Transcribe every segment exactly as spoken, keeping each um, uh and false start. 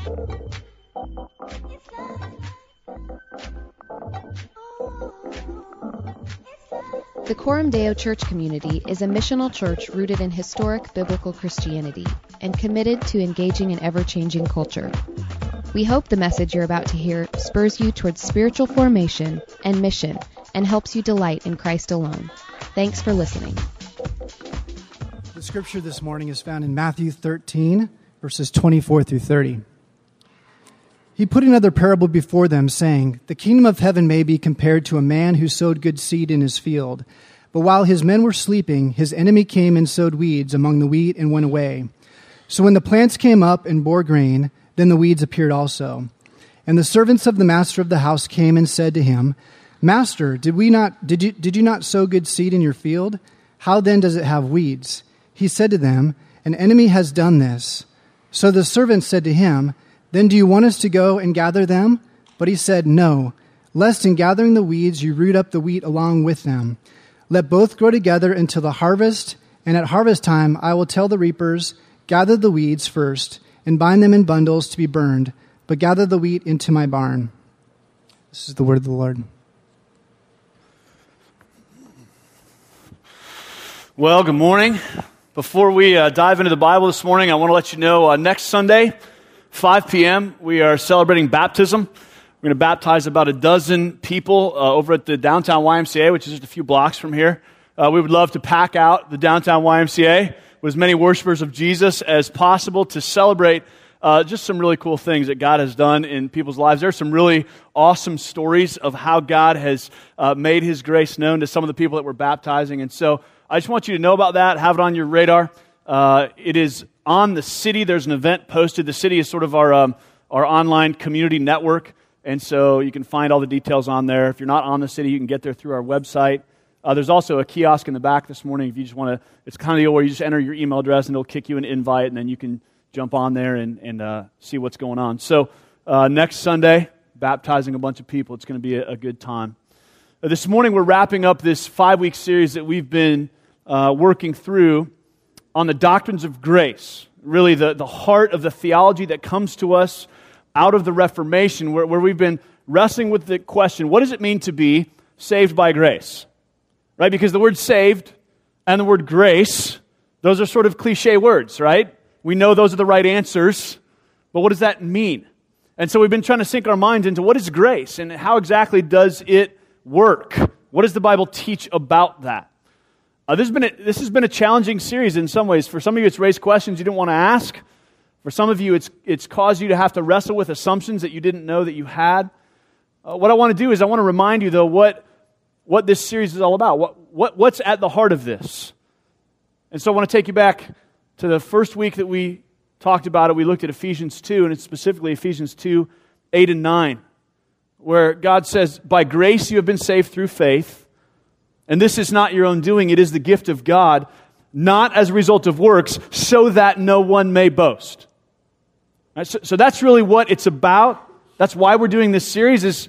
The Coram Deo Church community is a missional church rooted in historic biblical Christianity and committed to engaging an ever-changing culture. We hope the message you're about to hear spurs you towards spiritual formation and mission and helps you delight in Christ alone. Thanks for listening. The scripture this morning is found in Matthew thirteen, verses twenty-four through thirty. He put another parable before them, saying, "The kingdom of heaven may be compared to a man who sowed good seed in his field. But while his men were sleeping, his enemy came and sowed weeds among the wheat and went away. So when the plants came up and bore grain, then the weeds appeared also. And the servants of the master of the house came and said to him, 'Master, did we not did you did you not sow good seed in your field? How then does it have weeds?' He said to them, 'An enemy has done this.' So the servants said to him, 'Then do you want us to go and gather them?' But he said, 'No, lest in gathering the weeds you root up the wheat along with them. Let both grow together until the harvest, and at harvest time I will tell the reapers, gather the weeds first, and bind them in bundles to be burned, but gather the wheat into my barn.'" This is the word of the Lord. Well, good morning. Before we uh, dive into the Bible this morning, I want to let you know uh, next Sunday, five p.m., we are celebrating baptism. We're going to baptize about a dozen people uh, over at the downtown Y M C A, which is just a few blocks from here. Uh, we would love to pack out the downtown Y M C A with as many worshipers of Jesus as possible to celebrate uh, just some really cool things that God has done in people's lives. There are some really awesome stories of how God has uh, made His grace known to some of the people that we're baptizing. And so I just want you to know about that, have it on your radar. Uh, it is on the city. There's an event posted. The city is sort of our um, our online community network. And so you can find all the details on there. If you're not on the city, you can get there through our website. Uh, there's also a kiosk in the back this morning if you just want to. It's kind of the deal where you just enter your email address and it'll kick you an invite, and then you can jump on there and, and uh, see what's going on. So uh, next Sunday, baptizing a bunch of people. It's going to be a, a good time. Uh, this morning we're wrapping up this five-week series that we've been uh, working through on the doctrines of grace, really the, the heart of the theology that comes to us out of the Reformation, where, where we've been wrestling with the question, what does it mean to be saved by grace? Right? Because the word saved and the word grace, those are sort of cliche words, right? We know those are the right answers, but what does that mean? And so we've been trying to sink our minds into what is grace and how exactly does it work? What does the Bible teach about that? Uh, this has been a, this has been a challenging series in some ways. For some of you, it's raised questions you didn't want to ask. For some of you, it's it's caused you to have to wrestle with assumptions that you didn't know that you had. Uh, what I want to do is I want to remind you, though, what what this series is all about. What what what's at the heart of this? And so I want to take you back to the first week that we talked about it. We looked at Ephesians two, and it's specifically Ephesians two, eight and nine, where God says, "By grace you have been saved through faith, and this is not your own doing; it is the gift of God, not as a result of works, so that no one may boast." Right, so, so that's really what it's about. That's why we're doing this series, is,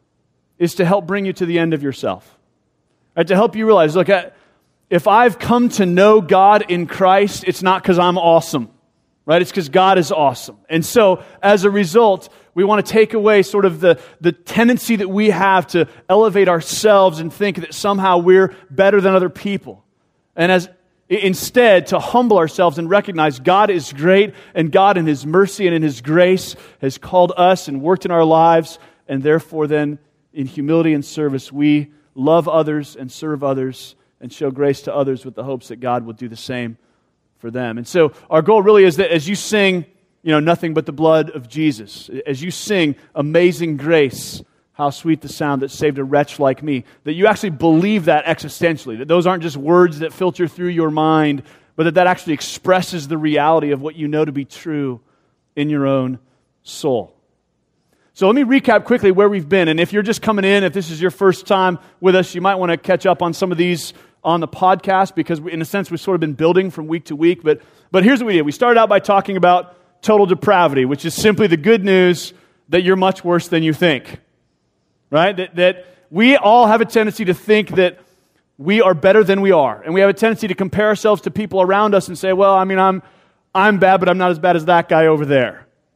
is to help bring you to the end of yourself. Right, to help you realize, look, I, if I've come to know God in Christ, it's not because I'm awesome. Right? It's because God is awesome. And so, as a result, we want to take away sort of the, the tendency that we have to elevate ourselves and think that somehow we're better than other people. And as Instead, to humble ourselves and recognize God is great, and God in His mercy and in His grace has called us and worked in our lives, and therefore then, in humility and service, we love others and serve others and show grace to others with the hopes that God will do the same for them. And so our goal really is that as you sing, you know, nothing but the blood of Jesus, as you sing Amazing Grace, how sweet the sound that saved a wretch like me, that you actually believe that existentially, that those aren't just words that filter through your mind, but that that actually expresses the reality of what you know to be true in your own soul. So let me recap quickly where we've been, and if you're just coming in, if this is your first time with us, you might want to catch up on some of these on the podcast, because we, in a sense we've sort of been building from week to week, but, but here's what we did. We started out by talking about total depravity, which is simply the good news that you're much worse than you think. Right? That, that we all have a tendency to think that we are better than we are. And we have a tendency to compare ourselves to people around us and say, well, I mean, I'm I'm bad, but I'm not as bad as that guy over there.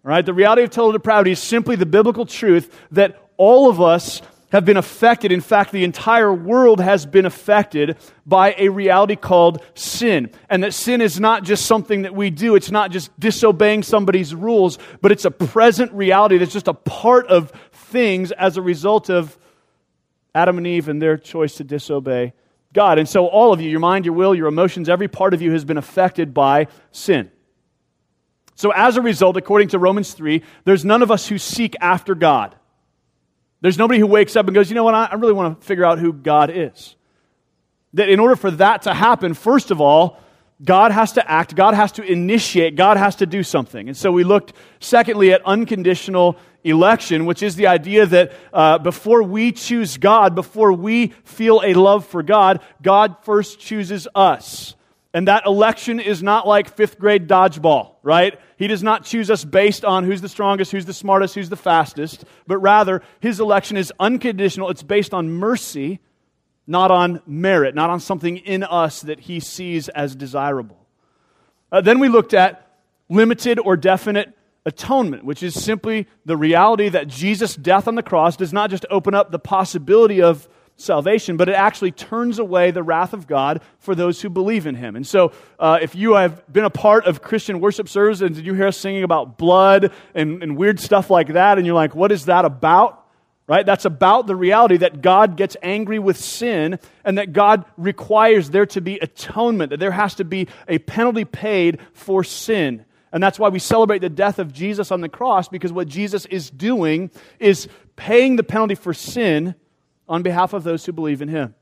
All right? The reality of total depravity is simply the biblical truth that all of us have been affected. In fact, the entire world has been affected by a reality called sin. And that sin is not just something that we do. It's not just disobeying somebody's rules, but it's a present reality that's just a part of things as a result of Adam and Eve and their choice to disobey God. And so all of you, your mind, your will, your emotions, every part of you has been affected by sin. So as a result, according to Romans three, there's none of us who seek after God. There's nobody who wakes up and goes, you know what, I really want to figure out who God is. That in order for that to happen, first of all, God has to act, God has to initiate, God has to do something. And so we looked, secondly, at unconditional election, which is the idea that uh, before we choose God, before we feel a love for God, God first chooses us. And that election is not like fifth grade dodgeball, right? He does not choose us based on who's the strongest, who's the smartest, who's the fastest, but rather his election is unconditional. It's based on mercy, not on merit, not on something in us that he sees as desirable. Uh, then we looked at limited or definite atonement, which is simply the reality that Jesus' death on the cross does not just open up the possibility of salvation, but it actually turns away the wrath of God for those who believe in him. And so uh, if you have been a part of Christian worship service and you hear us singing about blood and, and weird stuff like that, and you're like, what is that about? Right? That's about the reality that God gets angry with sin and that God requires there to be atonement, that there has to be a penalty paid for sin. And that's why we celebrate the death of Jesus on the cross, because what Jesus is doing is paying the penalty for sin on behalf of those who believe in him.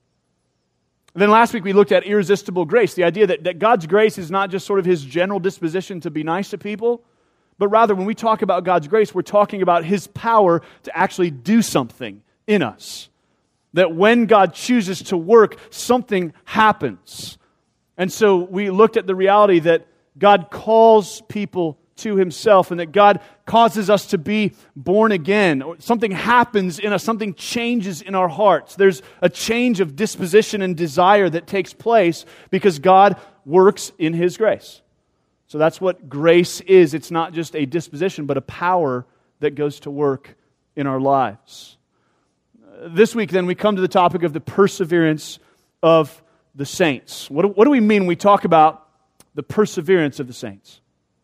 And then last week we looked at irresistible grace, the idea that, that God's grace is not just sort of his general disposition to be nice to people, but rather when we talk about God's grace, we're talking about his power to actually do something in us. That when God chooses to work, something happens. And so we looked at the reality that God calls people to himself and that God causes us to be born again. Something happens in us, something changes in our hearts. There's a change of disposition and desire that takes place because God works in his grace. So that's what grace is. It's not just a disposition, but a power that goes to work in our lives. This week, then, we come to the topic of the perseverance of the saints. What do, what do we mean when we talk about the perseverance of the saints?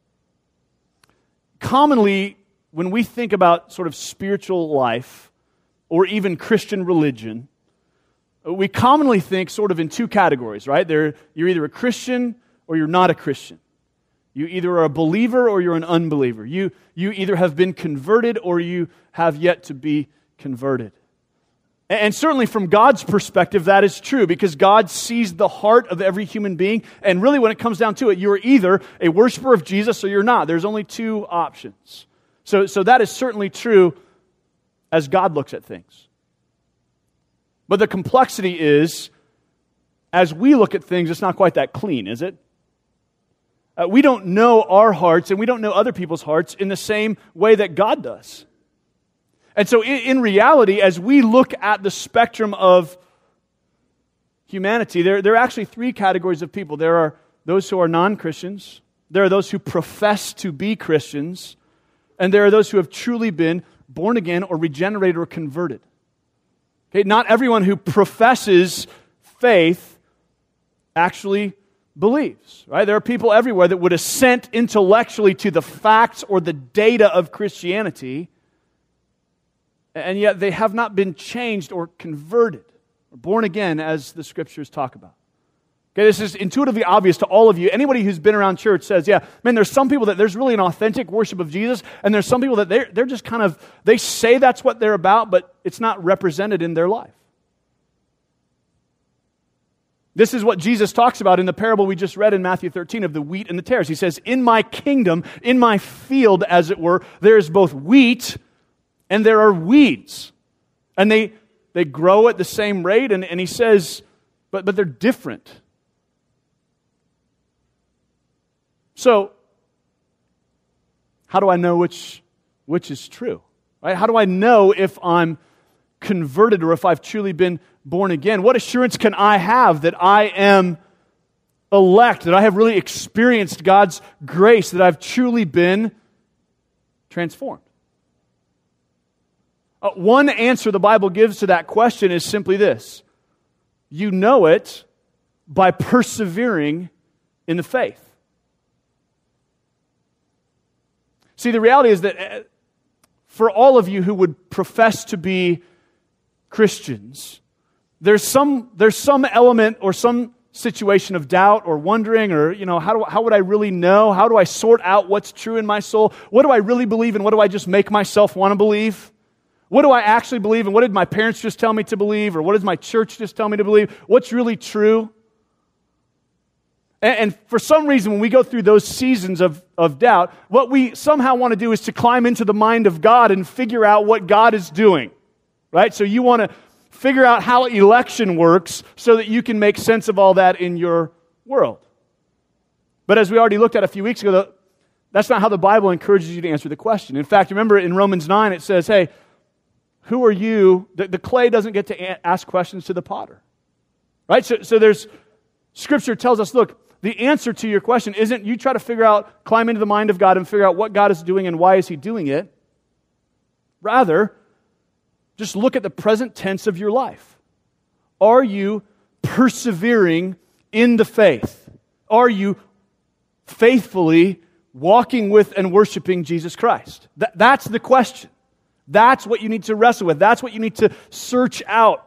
Commonly, when we think about sort of spiritual life or even Christian religion, we commonly think sort of in two categories, right? There, you're either a Christian or you're not a Christian. You either are a believer or you're an unbeliever. You, you either have been converted or you have yet to be converted. And certainly from God's perspective, that is true because God sees the heart of every human being. And really when it comes down to it, you're either a worshiper of Jesus or you're not. There's only two options. So, so that is certainly true as God looks at things. But the complexity is, as we look at things, it's not quite that clean, is it? Uh, we don't know our hearts and we don't know other people's hearts in the same way that God does. And so in, in reality, as we look at the spectrum of humanity, there, there are actually three categories of people. There are those who are non-Christians, there are those who profess to be Christians, and there are those who have truly been born again or regenerated or converted. Okay, not everyone who professes faith actually believes, right? There are people everywhere that would assent intellectually to the facts or the data of Christianity, and yet they have not been changed or converted or born again as the Scriptures talk about. Okay, this is intuitively obvious to all of you. Anybody who's been around church says, yeah, man, there's some people that there's really an authentic worship of Jesus, and there's some people that they're, they're just kind of, they say that's what they're about, but it's not represented in their life. This is what Jesus talks about in the parable we just read in Matthew thirteen of the wheat and the tares. He says, in my kingdom, in my field, as it were, there is both wheat and there are weeds. And they they grow at the same rate, and, and he says, but, but they're different. So, how do I know which, which is true? Right? How do I know if I'm converted or if I've truly been born again? What assurance can I have that I am elect, that I have really experienced God's grace, that I've truly been transformed? Uh, one answer the Bible gives to that question is simply this: you know it by persevering in the faith. See, the reality is that for all of you who would profess to be Christians, there's some there's some element or some situation of doubt or wondering, or, you know, how do how would I really know? How do I sort out what's true in my soul? What do I really believe and what do I just make myself want to believe? What do I actually believe and what did my parents just tell me to believe, or what does my church just tell me to believe? What's really true? And, and for some reason, when we go through those seasons of, of doubt, what we somehow want to do is to climb into the mind of God and figure out what God is doing, right? So you want to figure out how election works so that you can make sense of all that in your world. But as we already looked at a few weeks ago, the, that's not how the Bible encourages you to answer the question. In fact, remember in Romans nine, it says, hey, who are you? The, the clay doesn't get to a- ask questions to the potter, right? So, so there's, Scripture tells us, look, the answer to your question isn't you try to figure out, climb into the mind of God and figure out what God is doing and why is He doing it. Rather, just look at the present tense of your life. Are you persevering in the faith? Are you faithfully walking with and worshiping Jesus Christ? Th- that's the question. That's what you need to wrestle with. That's what you need to search out.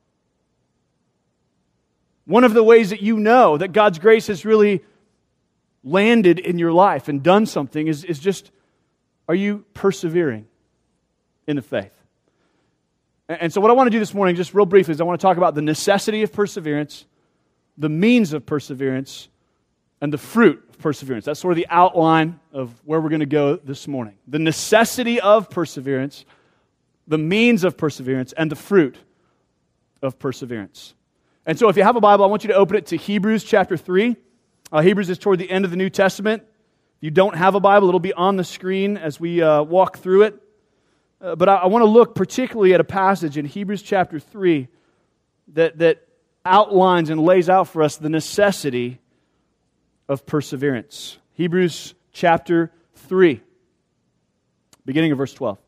One of the ways that you know that God's grace has really landed in your life and done something is, is just, are you persevering in the faith? And so what I want to do this morning, just real briefly, is I want to talk about the necessity of perseverance, the means of perseverance, and the fruit of perseverance. That's sort of the outline of where we're going to go this morning. The necessity of perseverance, the means of perseverance, and the fruit of perseverance. And so if you have a Bible, I want you to open it to Hebrews chapter three. Uh, Hebrews is toward the end of the New Testament. If you don't have a Bible, it'll be on the screen as we uh, walk through it. Uh, but I, I want to look particularly at a passage in Hebrews chapter three that, that outlines and lays out for us the necessity of perseverance. Hebrews chapter three, beginning of verse twelve.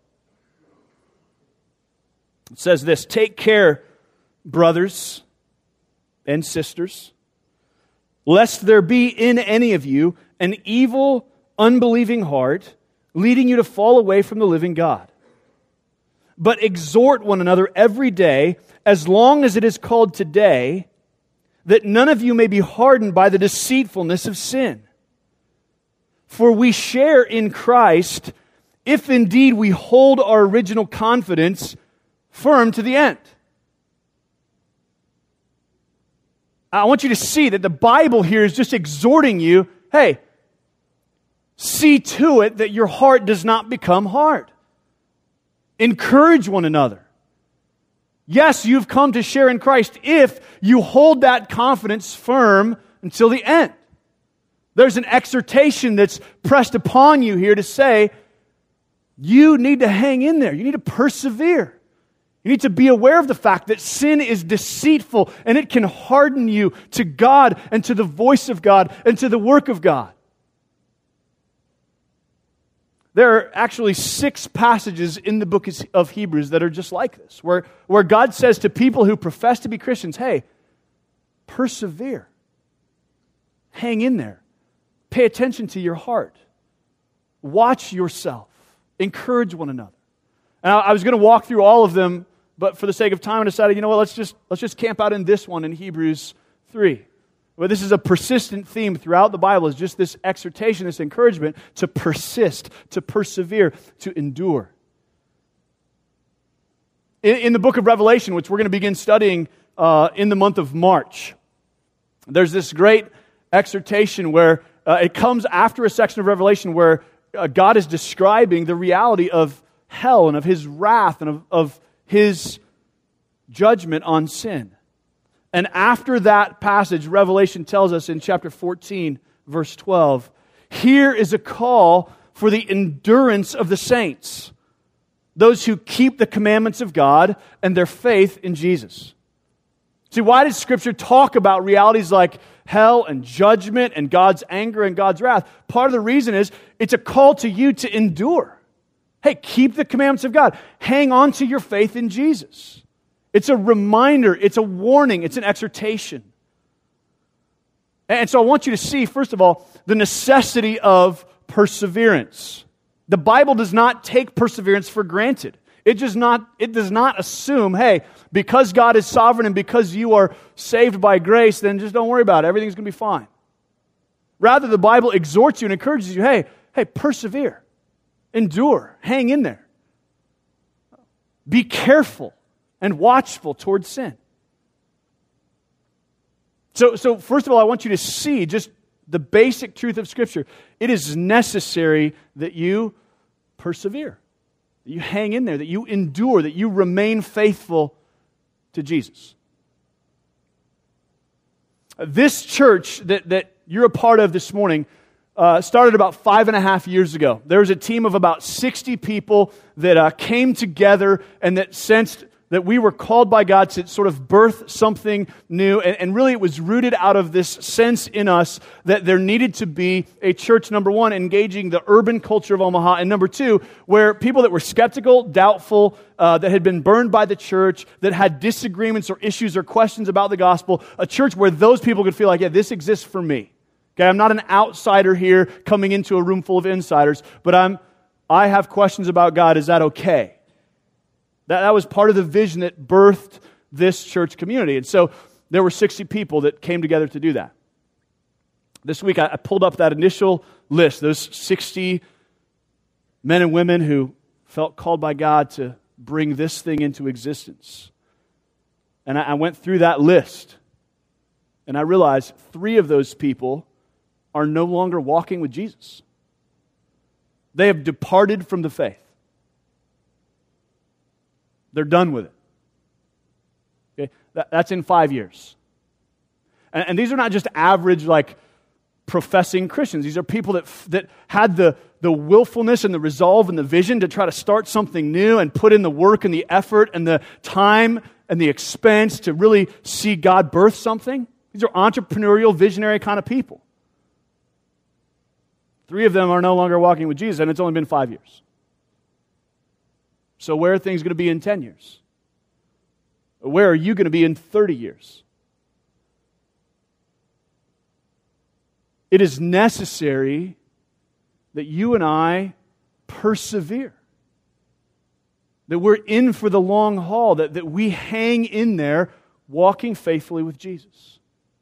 It says this: "Take care, brothers and sisters, lest there be in any of you an evil, unbelieving heart, leading you to fall away from the living God. But exhort one another every day, as long as it is called today, that none of you may be hardened by the deceitfulness of sin. For we share in Christ, if indeed we hold our original confidence firm to the end." I want you to see that the Bible here is just exhorting you, hey, see to it that your heart does not become hard. Encourage one another. Yes, you've come to share in Christ if you hold that confidence firm until the end. There's an exhortation that's pressed upon you here to say, you need to hang in there. You need to persevere. You need to be aware of the fact that sin is deceitful and it can harden you to God and to the voice of God and to the work of God. There are actually six passages in the book of Hebrews that are just like this, where, where God says to people who profess to be Christians, hey, persevere. Hang in there. Pay attention to your heart. Watch yourself. Encourage one another. And I, I was going to walk through all of them, but for the sake of time, I decided, you know what, let's just let's just camp out in this one in Hebrews three. Well, this is a persistent theme throughout the Bible, is just this exhortation, this encouragement to persist, to persevere, to endure. In, in the book of Revelation, which we're going to begin studying uh, in the month of March, there's this great exhortation where uh, it comes after a section of Revelation where uh, God is describing the reality of hell and of His wrath and of, of His judgment on sin. And after that passage, Revelation tells us in chapter fourteen, verse twelve, here is a call for the endurance of the saints, those who keep the commandments of God and their faith in Jesus. See, why does Scripture talk about realities like hell and judgment and God's anger and God's wrath? Part of the reason is it's a call to you to endure. Hey, keep the commandments of God. Hang on to your faith in Jesus. It's a reminder, it's a warning, it's an exhortation. And so I want you to see, first of all, the necessity of perseverance. The Bible does not take perseverance for granted. It does not, it does not assume, hey, because God is sovereign and because you are saved by grace, then just don't worry about it. Everything's going to be fine. Rather, the Bible exhorts you and encourages you, hey, hey, persevere, endure, hang in there. Be careful and watchful towards sin. So, so first of all, I want you to see just the basic truth of Scripture. It is necessary that you persevere, that you hang in there, that you endure, that you remain faithful to Jesus. This church that, that you're a part of this morning uh, started about five and a half years ago. There was a team of about sixty people that uh, came together and that sensed that we were called by God to sort of birth something new. And, and really it was rooted out of this sense in us that there needed to be a church, number one, engaging the urban culture of Omaha, and number two, where people that were skeptical, doubtful, uh, that had been burned by the church, that had disagreements or issues or questions about the gospel, a church where those people could feel like, yeah, this exists for me. Okay, I'm not an outsider here coming into a room full of insiders, but I'm, I have questions about God. Is that okay? That, that was part of the vision that birthed this church community. And so there were sixty people that came together to do that. This week I, I pulled up that initial list, those sixty men and women who felt called by God to bring this thing into existence. And I, I went through that list, and I realized three of those people are no longer walking with Jesus. They have departed from the faith. They're done with it. Okay? That, that's in five years. And, and these are not just average, like, professing Christians. These are people that that had the, the willfulness and the resolve and the vision to try to start something new and put in the work and the effort and the time and the expense to really see God birth something. These are entrepreneurial, visionary kind of people. Three of them are no longer walking with Jesus, and it's only been five years. So where are things going to be in ten years? Where are you going to be in thirty years? It is necessary that you and I persevere. That we're in for the long haul, that, that we hang in there walking faithfully with Jesus.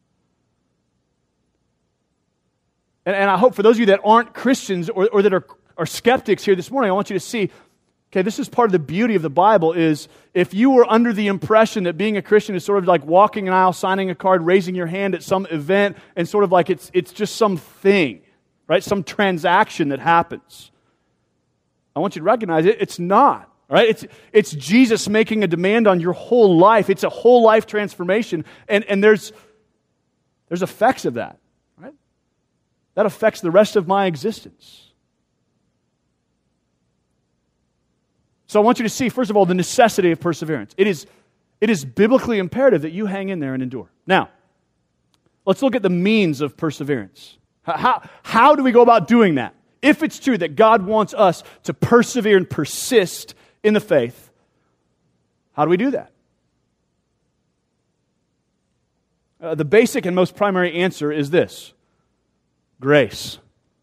And, and I hope for those of you that aren't Christians or, or that are, are skeptics here this morning, I want you to see, okay, this is part of the beauty of the Bible is if you were under the impression that being a Christian is sort of like walking an aisle, signing a card, raising your hand at some event, and sort of like it's it's just some thing, right? Some transaction that happens. I want you to recognize it. It's not, right? It's it's Jesus making a demand on your whole life. It's a whole life transformation, and and there's there's effects of that, right? That affects the rest of my existence. So I want you to see, first of all, the necessity of perseverance. It is, it is biblically imperative that you hang in there and endure. Now, let's look at the means of perseverance. How, how do we go about doing that? If it's true that God wants us to persevere and persist in the faith, how do we do that? Uh, the basic and most primary answer is this: grace.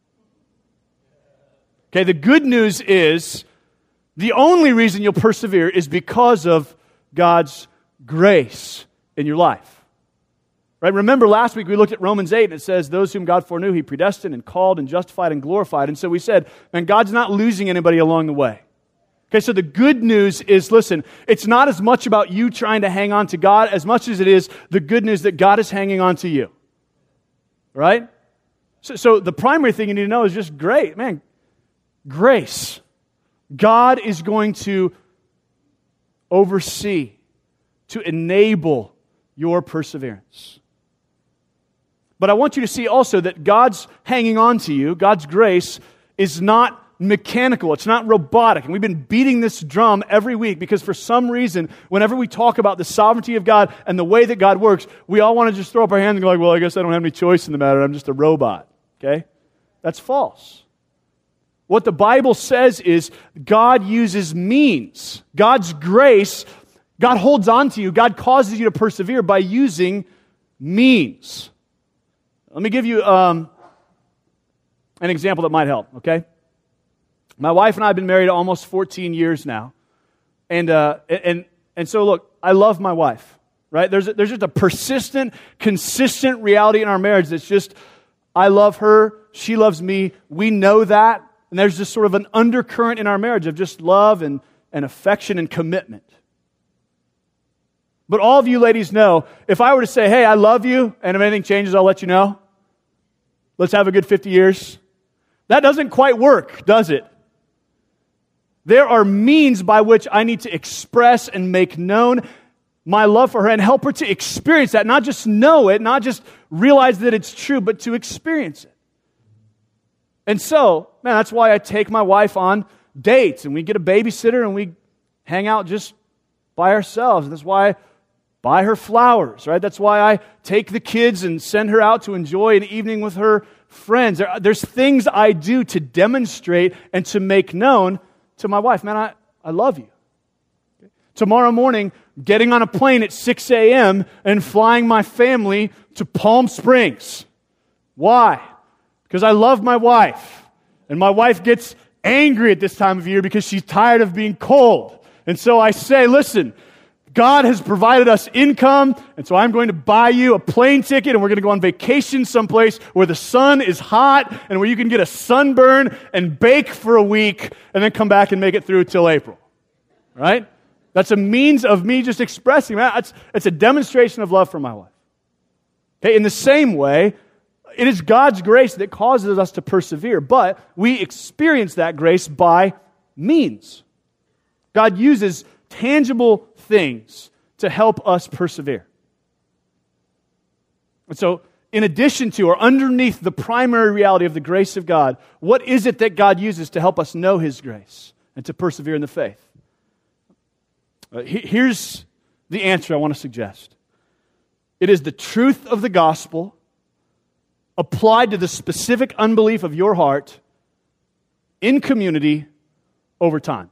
Okay, the good news is the only reason you'll persevere is because of God's grace in your life. Right? Remember last week we looked at Romans eight and it says, those whom God foreknew, He predestined and called and justified and glorified. And so we said, man, God's not losing anybody along the way. Okay, so the good news is, listen, it's not as much about you trying to hang on to God as much as it is the good news that God is hanging on to you. Right? So, so the primary thing you need to know is just great, man, grace. God is going to oversee, to enable your perseverance. But I want you to see also that God's hanging on to you, God's grace, is not mechanical. It's not robotic. And we've been beating this drum every week because for some reason, whenever we talk about the sovereignty of God and the way that God works, we all want to just throw up our hands and go like, well, I guess I don't have any choice in the matter. I'm just a robot. Okay? That's false. What the Bible says is God uses means. God's grace, God holds on to you. God causes you to persevere by using means. Let me give you um, an example that might help, okay? My wife and I have been married almost fourteen years now. And uh, and and so look, I love my wife, right? There's a, there's just a persistent, consistent reality in our marriage that's just, I love her, she loves me, we know that, and there's just sort of an undercurrent in our marriage of just love and, and affection and commitment. But all of you ladies know, if I were to say, hey, I love you, and if anything changes, I'll let you know. Let's have a good fifty years. That doesn't quite work, does it? There are means by which I need to express and make known my love for her and help her to experience that. Not just know it, not just realize that it's true, but to experience it. And so, man, that's why I take my wife on dates and we get a babysitter and we hang out just by ourselves. That's why I buy her flowers, right? That's why I take the kids and send her out to enjoy an evening with her friends. There, there's things I do to demonstrate and to make known to my wife, man, I, I love you. Tomorrow morning, getting on a plane at six a.m. and flying my family to Palm Springs. Why? Because I love my wife. And my wife gets angry at this time of year because she's tired of being cold. And so I say, listen, God has provided us income, and so I'm going to buy you a plane ticket, and we're going to go on vacation someplace where the sun is hot and where you can get a sunburn and bake for a week and then come back and make it through till April. Right? That's a means of me just expressing that. It's, it's a demonstration of love for my wife. Okay? In the same way, it is God's grace that causes us to persevere, but we experience that grace by means. God uses tangible things to help us persevere. And so, in addition to or underneath the primary reality of the grace of God, what is it that God uses to help us know His grace and to persevere in the faith? Uh, he, here's the answer I want to suggest. It is the truth of the gospel applied to the specific unbelief of your heart in community over time.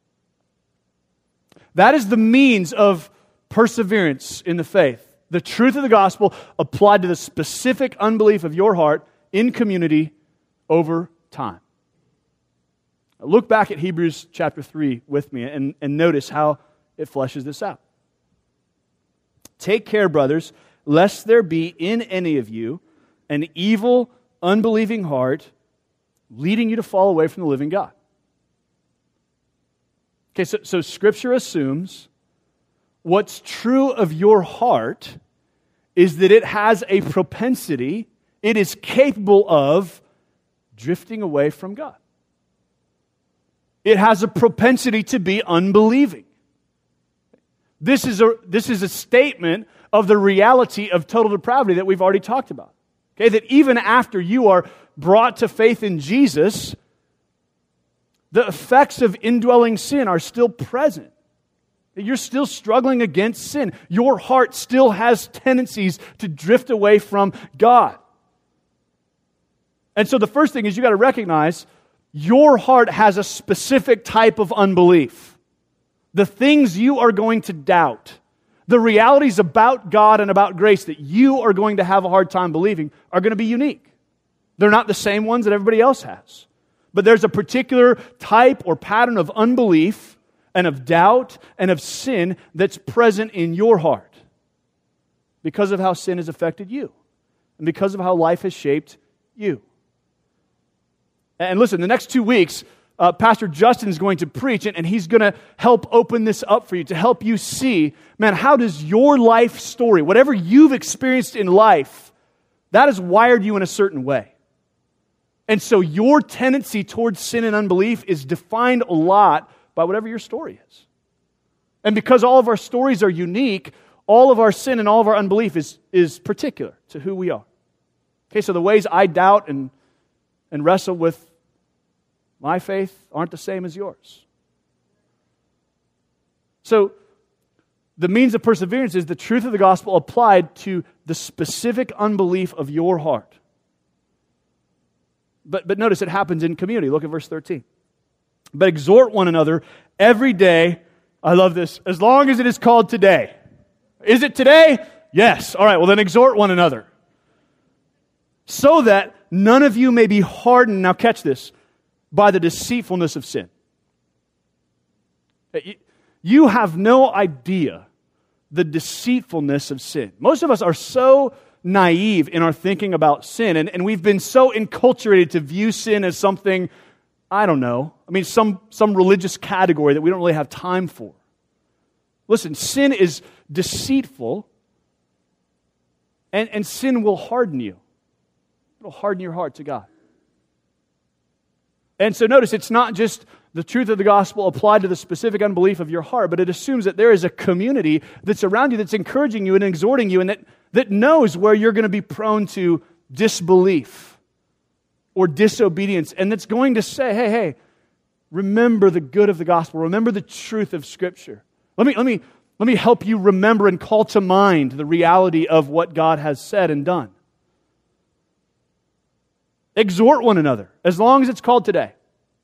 That is the means of perseverance in the faith. The truth of the gospel applied to the specific unbelief of your heart in community over time. Look back at Hebrews chapter three with me and, and notice how it fleshes this out. Take care, brothers, lest there be in any of you an evil, unbelieving heart leading you to fall away from the living God. Okay, so, so Scripture assumes what's true of your heart is that it has a propensity, it is capable of drifting away from God. It has a propensity to be unbelieving. This is a, this is a statement of the reality of total depravity that we've already talked about. Okay, that even after you are brought to faith in Jesus, the effects of indwelling sin are still present. You're still struggling against sin. Your heart still has tendencies to drift away from God. And so the first thing is you got to recognize your heart has a specific type of unbelief. The things you are going to doubt, the realities about God and about grace that you are going to have a hard time believing are going to be unique. They're not the same ones that everybody else has. But there's a particular type or pattern of unbelief and of doubt and of sin that's present in your heart because of how sin has affected you and because of how life has shaped you. And listen, the next two weeks, uh, Pastor Justin is going to preach, and, and he's going to help open this up for you, to help you see, man, how does your life story, whatever you've experienced in life, that has wired you in a certain way. And so your tendency towards sin and unbelief is defined a lot by whatever your story is. And because all of our stories are unique, all of our sin and all of our unbelief is, is particular to who we are. Okay, so the ways I doubt and, and wrestle with my faith aren't the same as yours. So the means of perseverance is the truth of the gospel applied to the specific unbelief of your heart. But, but notice it happens in community. Look at verse thirteen. But exhort one another every day. I love this. As long as it is called today. Is it today? Yes. All right, well then exhort one another. So that none of you may be hardened, now catch this, by the deceitfulness of sin. You have no idea the deceitfulness of sin. Most of us are so naive in our thinking about sin, and, and we've been so enculturated to view sin as something, I don't know, I mean, some, some religious category that we don't really have time for. Listen, sin is deceitful, and, and sin will harden you. It'll harden your heart to God. And so notice, it's not just the truth of the gospel applied to the specific unbelief of your heart, but it assumes that there is a community that's around you that's encouraging you and exhorting you and that, that knows where you're going to be prone to disbelief or disobedience, and that's going to say, hey, hey, remember the good of the gospel. Remember the truth of Scripture. Let me, let me, let me help you remember and call to mind the reality of what God has said and done. Exhort one another, as long as it's called today.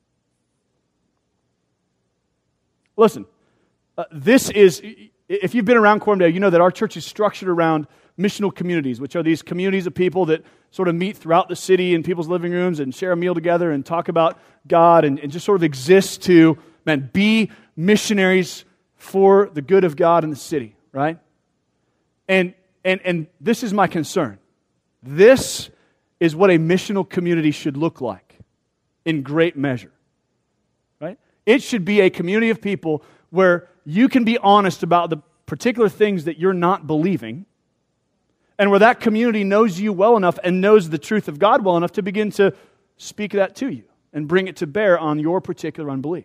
Listen, uh, this is, if you've been around Cormdale, you know that our church is structured around missional communities, which are these communities of people that sort of meet throughout the city in people's living rooms and share a meal together and talk about God and, and just sort of exist to, man, be missionaries for the good of God in the city, right? And and and this is my concern. This is what a missional community should look like in great measure, right? It should be a community of people where you can be honest about the particular things that you're not believing, and where that community knows you well enough and knows the truth of God well enough to begin to speak that to you and bring it to bear on your particular unbelief.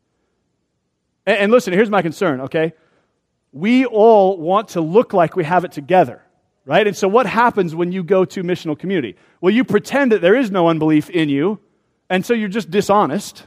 And, and listen, here's my concern, okay? We all want to look like we have it together, right? And so what happens when you go to missional community? Well, you pretend that there is no unbelief in you, and so you're just dishonest.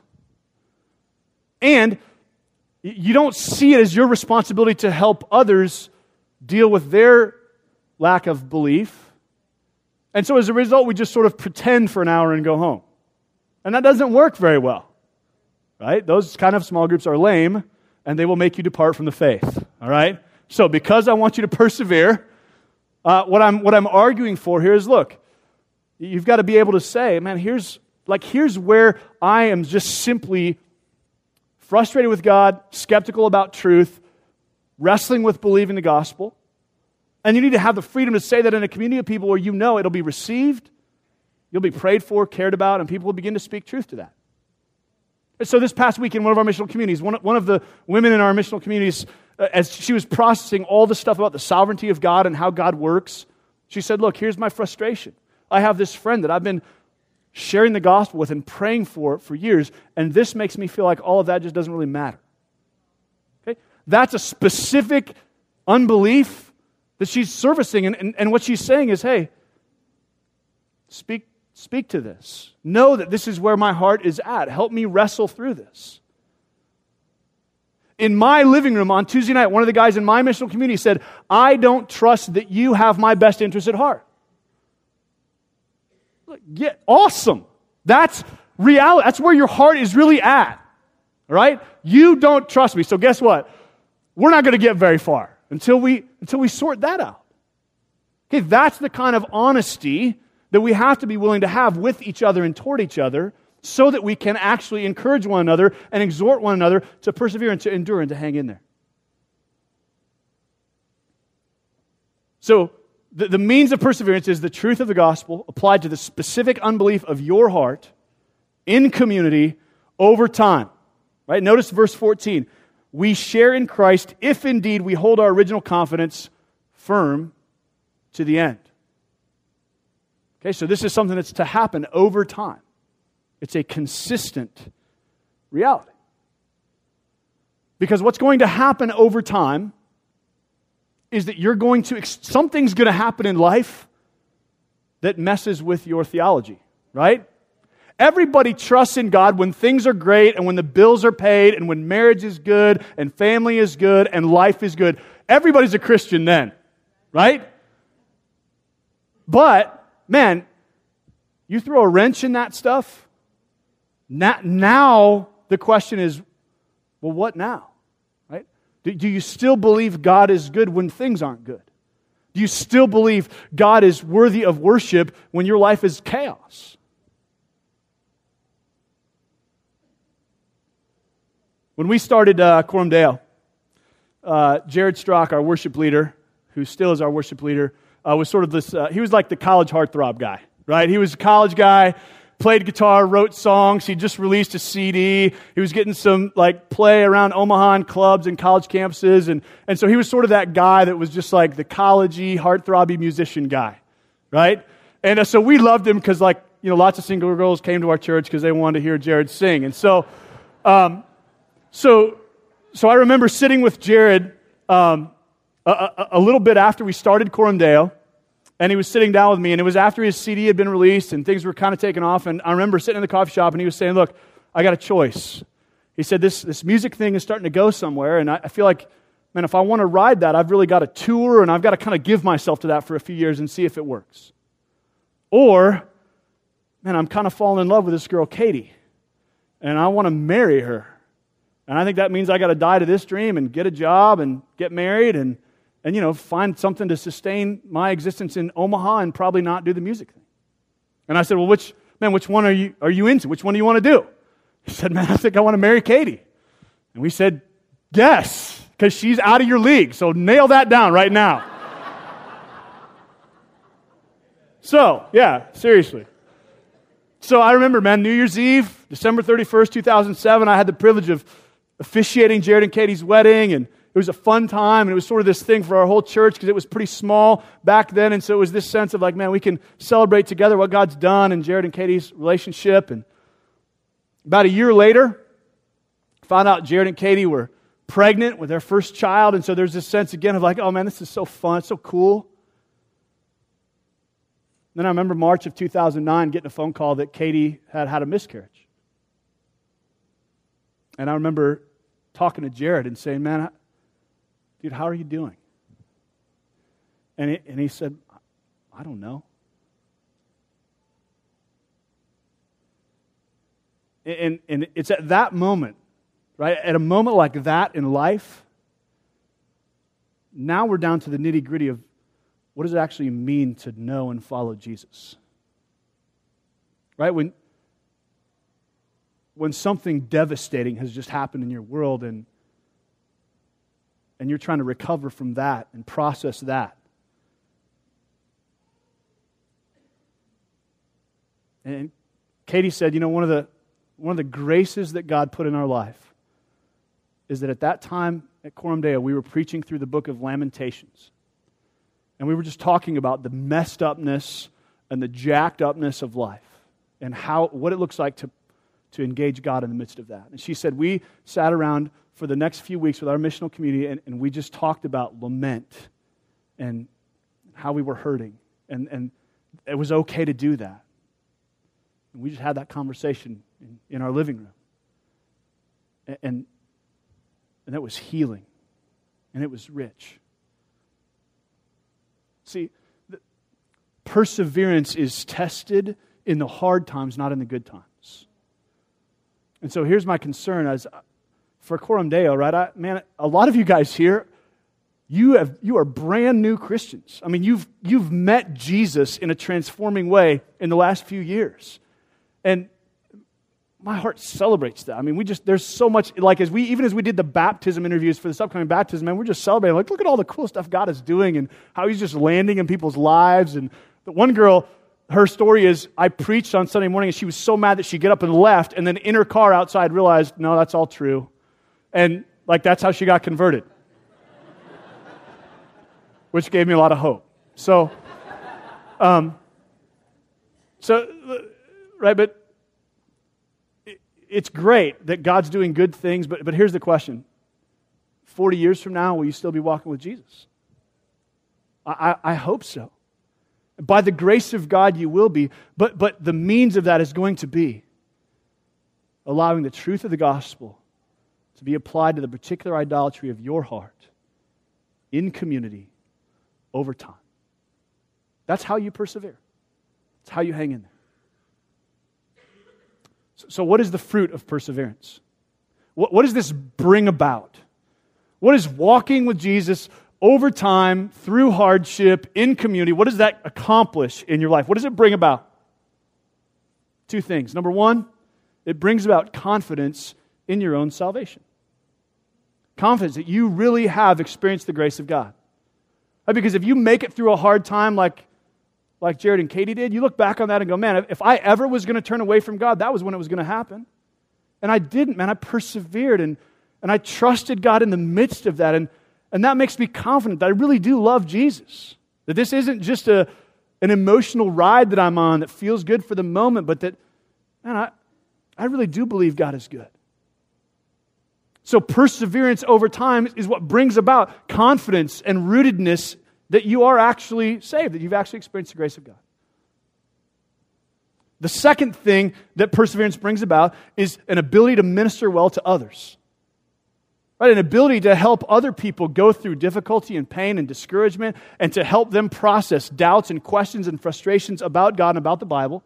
And you don't see it as your responsibility to help others deal with their lack of belief. And so as a result, we just sort of pretend for an hour and go home. And that doesn't work very well, right? Those kind of small groups are lame, and they will make you depart from the faith, all right? So because I want you to persevere, uh, what I'm what I'm arguing for here is, look, you've got to be able to say, man, here's like here's where I am just simply frustrated with God, skeptical about truth, wrestling with believing the gospel. And you need to have the freedom to say that in a community of people where you know it'll be received, you'll be prayed for, cared about, and people will begin to speak truth to that. And so this past week in one of our missional communities, one, one of the women in our missional communities, uh, as she was processing all the stuff about the sovereignty of God and how God works, she said, look, here's my frustration. I have this friend that I've been sharing the gospel with and praying for for years, and this makes me feel like all of that just doesn't really matter. Okay? That's a specific unbelief that she's servicing, and, and, and what she's saying is, hey, speak, speak to this. Know that this is where my heart is at. Help me wrestle through this. In my living room on Tuesday night, one of the guys in my missional community said, I don't trust that you have my best interest at heart. Yeah, awesome. That's reality. That's where your heart is really at. All right? You don't trust me. So guess what? We're not going to get very far until we until we sort that out. Okay, that's the kind of honesty that we have to be willing to have with each other and toward each other so that we can actually encourage one another and exhort one another to persevere and to endure and to hang in there. So The, the means of perseverance is the truth of the gospel applied to the specific unbelief of your heart in community over time. Right? Notice verse fourteen. We share in Christ if indeed we hold our original confidence firm to the end. Okay, so this is something that's to happen over time. It's a consistent reality. Because what's going to happen over time is that you're going to, something's going to happen in life that messes with your theology, right? Everybody trusts in God when things are great and when the bills are paid and when marriage is good and family is good and life is good. Everybody's a Christian then, right? But, man, You throw a wrench in that stuff, now, now the question is, well, what now? Right? Do, do you still believe God is good when things aren't good? Do you still believe God is worthy of worship when your life is chaos? When we started uh, Coram Deo, uh, Jared Strock, our worship leader, who still is our worship leader, uh, was sort of this, uh, he was like the college heartthrob guy, right? He was a college guy, played guitar, wrote songs. He just released a C D. He was getting some like play around Omaha and clubs and college campuses. And, and so he was sort of that guy that was just like the college-y, heartthrobby musician guy, right? And uh, so we loved him because like, you know, lots of single girls came to our church because they wanted to hear Jared sing. And so, um, so, so I remember sitting with Jared um, a, a, a little bit after we started Coram Deo. And he was sitting down with me, and it was after his C D had been released, and things were kind of taking off, and I remember sitting in the coffee shop, and he was saying, look, I got a choice. He said, this, this music thing is starting to go somewhere, and I, I feel like, man, if I want to ride that, I've really got to tour, and I've got to kind of give myself to that for a few years and see if it works. Or, man, I'm kind of falling in love with this girl, Katie, and I want to marry her. And I think that means I got to die to this dream and get a job and get married and And, you know, find something to sustain my existence in Omaha and probably not do the music thing. And I said, well, which, man, which one are you are you into? Which one do you want to do? He said, man, I think I want to marry Katie. And we said, yes, because she's out of your league. So nail that down right now. So, yeah, seriously. So I remember, man, New Year's Eve, December thirty-first, two thousand seven, I had the privilege of officiating Jared and Katie's wedding, and it was a fun time, and it was sort of this thing for our whole church because it was pretty small back then, and so it was this sense of like, man, we can celebrate together what God's done in Jared and Katie's relationship. And about a year later, found out Jared and Katie were pregnant with their first child, and so there's this sense again of like, oh man, this is so fun, it's so cool. Then I remember March of two thousand nine getting a phone call that Katie had had a miscarriage. And I remember talking to Jared and saying, man, I, dude, how are you doing? And he, and he said, I don't know. And, and it's at that moment, right, at a moment like that in life, now we're down to the nitty-gritty of what does it actually mean to know and follow Jesus? Right? When, when something devastating has just happened in your world and and you're trying to recover from that and process that. And Katie said, you know, one of the one of the graces that God put in our life is that at that time at Coram Deo, we were preaching through the book of Lamentations. And we were just talking about the messed upness and the jacked upness of life and how what it looks like to, to engage God in the midst of that. And she said, we sat around for the next few weeks with our missional community, and, and we just talked about lament and how we were hurting. And, and it was okay to do that. And we just had that conversation in, in our living room. And, and, and that was healing. And it was rich. See, the, perseverance is tested in the hard times, not in the good times. And so here's my concern as for Coram Deo, right? I, man, a lot of you guys here, you have you are brand new Christians. I mean, you've you've met Jesus in a transforming way in the last few years, and my heart celebrates that. I mean, we just there's so much like as we even as we did the baptism interviews for this upcoming baptism, man, we're just celebrating. Like, look at all the cool stuff God is doing and how He's just landing in people's lives. And the one girl, her story is, I preached on Sunday morning, and she was so mad that she get up and left, and then in her car outside realized, no, that's all true. And like that's how she got converted, which gave me a lot of hope. So, um, so right, but it, it's great that God's doing good things. But but here's the question: Forty years from now, will you still be walking with Jesus? I, I, I hope so. By the grace of God, you will be. But but the means of that is going to be allowing the truth of the gospel to be applied to the particular idolatry of your heart in community over time. That's how you persevere. It's how you hang in there. So what is the fruit of perseverance? What, what does this bring about? What is walking with Jesus over time, through hardship, in community, what does that accomplish in your life? What does it bring about? Two things. Number one, it brings about confidence in your own salvation. Confidence that you really have experienced the grace of God. Right? Because if you make it through a hard time like, like Jared and Katie did, you look back on that and go, man, if I ever was going to turn away from God, that was when it was going to happen. And I didn't, man. I persevered and, and I trusted God in the midst of that. And And that makes me confident that I really do love Jesus. That this isn't just a, an emotional ride that I'm on that feels good for the moment, but that, man, I, I really do believe God is good. So perseverance over time is what brings about confidence and rootedness that you are actually saved, that you've actually experienced the grace of God. The second thing that perseverance brings about is an ability to minister well to others. Right, an ability to help other people go through difficulty and pain and discouragement and to help them process doubts and questions and frustrations about God and about the Bible.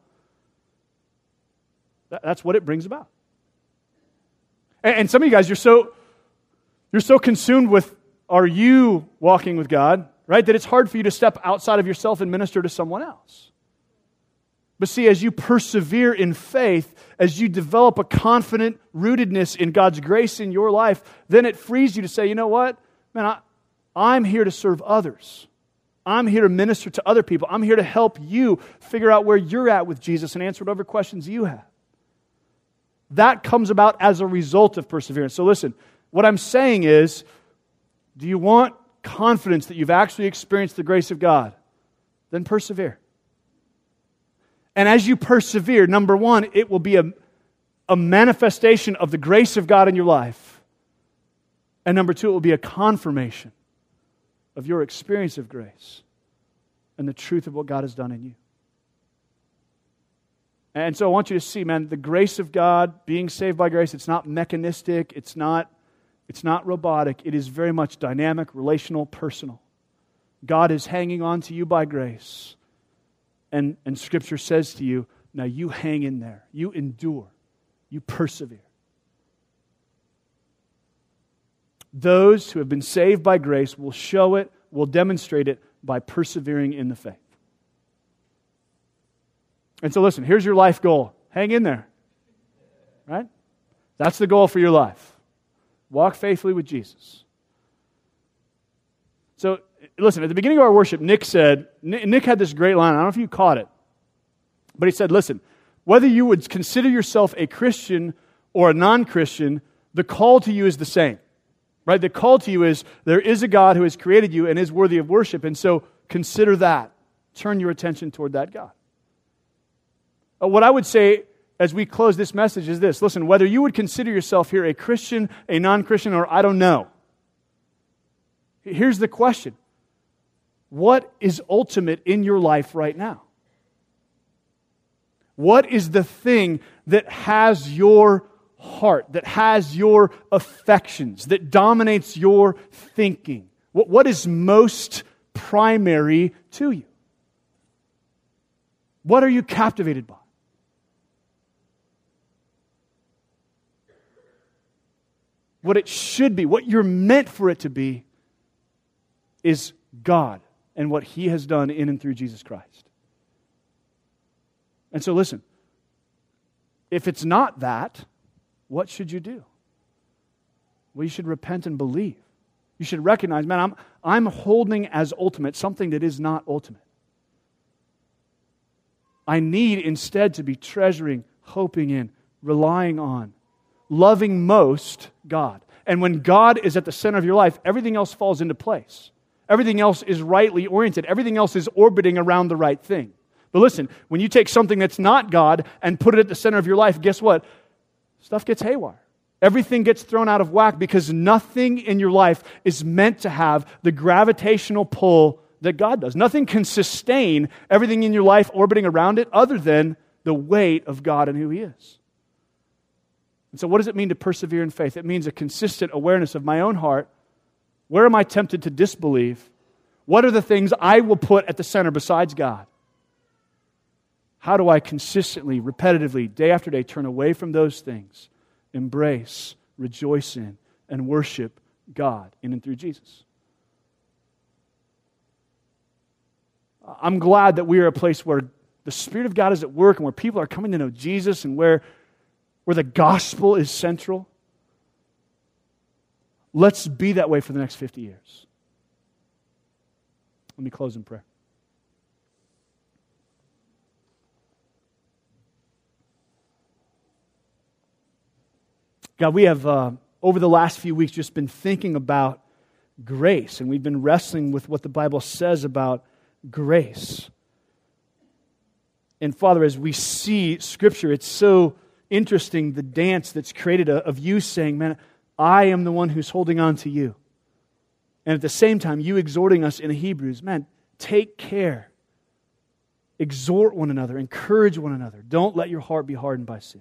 That's what it brings about. And some of you guys, you're so you're so consumed with, are you walking with God, right, that it's hard for you to step outside of yourself and minister to someone else. But see, as you persevere in faith, as you develop a confident rootedness in God's grace in your life, then it frees you to say, you know what? Man, I, I'm here to serve others. I'm here to minister to other people. I'm here to help you figure out where you're at with Jesus and answer whatever questions you have. That comes about as a result of perseverance. So listen, what I'm saying is, do you want confidence that you've actually experienced the grace of God? Then persevere. And as you persevere, number one, it will be a, a manifestation of the grace of God in your life. And number two, it will be a confirmation of your experience of grace and the truth of what God has done in you. And so I want you to see, man, the grace of God, being saved by grace, it's not mechanistic, it's not, it's not robotic, it is very much dynamic, relational, personal. God is hanging on to you by grace. And, and Scripture says to you, now you hang in there. You endure. You persevere. Those who have been saved by grace will show it, will demonstrate it by persevering in the faith. And so listen, here's your life goal. Hang in there. Right? That's the goal for your life. Walk faithfully with Jesus. So, listen, at the beginning of our worship, Nick said, Nick had this great line, I don't know if you caught it, but he said, listen, whether you would consider yourself a Christian or a non-Christian, the call to you is the same, right? The call to you is, there is a God who has created you and is worthy of worship, and so consider that. Turn your attention toward that God. Uh, what I would say as we close this message is this, listen, whether you would consider yourself here a Christian, a non-Christian, or I don't know, here's the question. What is ultimate in your life right now? What is the thing that has your heart, that has your affections, that dominates your thinking? What, what is most primary to you? What are you captivated by? What it should be, what you're meant for it to be, is God and what He has done in and through Jesus Christ. And so listen, if it's not that, what should you do? Well, you should repent and believe. You should recognize, man, I'm, I'm holding as ultimate something that is not ultimate. I need instead to be treasuring, hoping in, relying on, loving most God. And when God is at the center of your life, everything else falls into place. Everything else is rightly oriented. Everything else is orbiting around the right thing. But listen, when you take something that's not God and put it at the center of your life, guess what? Stuff gets haywire. Everything gets thrown out of whack because nothing in your life is meant to have the gravitational pull that God does. Nothing can sustain everything in your life orbiting around it other than the weight of God and who He is. And so what does it mean to persevere in faith? It means a consistent awareness of my own heart. Where am I tempted to disbelieve? What are the things I will put at the center besides God? How do I consistently, repetitively, day after day, turn away from those things, embrace, rejoice in, and worship God in and through Jesus? I'm glad that we are a place where the Spirit of God is at work and where people are coming to know Jesus and where, where the gospel is central. Let's be that way for the next fifty years. Let me close in prayer. God, we have, uh, over the last few weeks, just been thinking about grace, and we've been wrestling with what the Bible says about grace. And Father, as we see Scripture, it's so interesting, the dance that's created of you saying, man, I am the one who's holding on to you. And at the same time, you exhorting us in Hebrews, man, take care. Exhort one another, encourage one another. Don't let your heart be hardened by sin.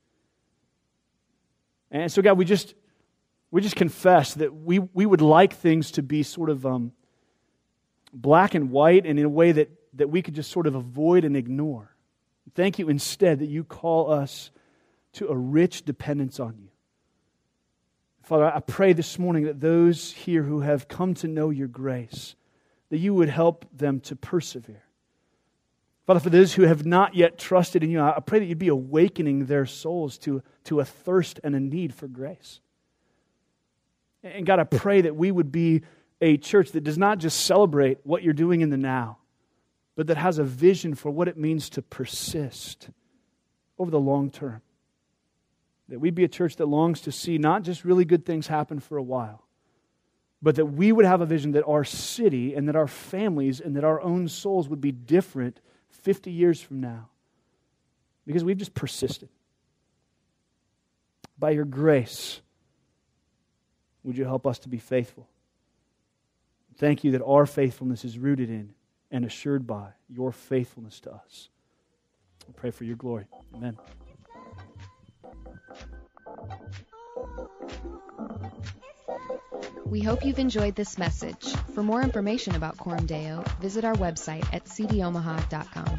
And so, God, we just we just confess that we, we would like things to be sort of um, black and white and in a way that, that we could just sort of avoid and ignore. Thank you instead that you call us to a rich dependence on you. Father, I pray this morning that those here who have come to know your grace, that you would help them to persevere. Father, for those who have not yet trusted in you, I pray that you'd be awakening their souls to, to a thirst and a need for grace. And God, I pray that we would be a church that does not just celebrate what you're doing in the now, but that has a vision for what it means to persist over the long term. That we'd be a church that longs to see not just really good things happen for a while, but that we would have a vision that our city and that our families and that our own souls would be different fifty years from now, because we've just persisted. By your grace, would you help us to be faithful? Thank you that our faithfulness is rooted in and assured by your faithfulness to us. I pray for your glory. Amen. We hope you've enjoyed this message. For more information about Coram Deo, visit our website at c d omaha dot com.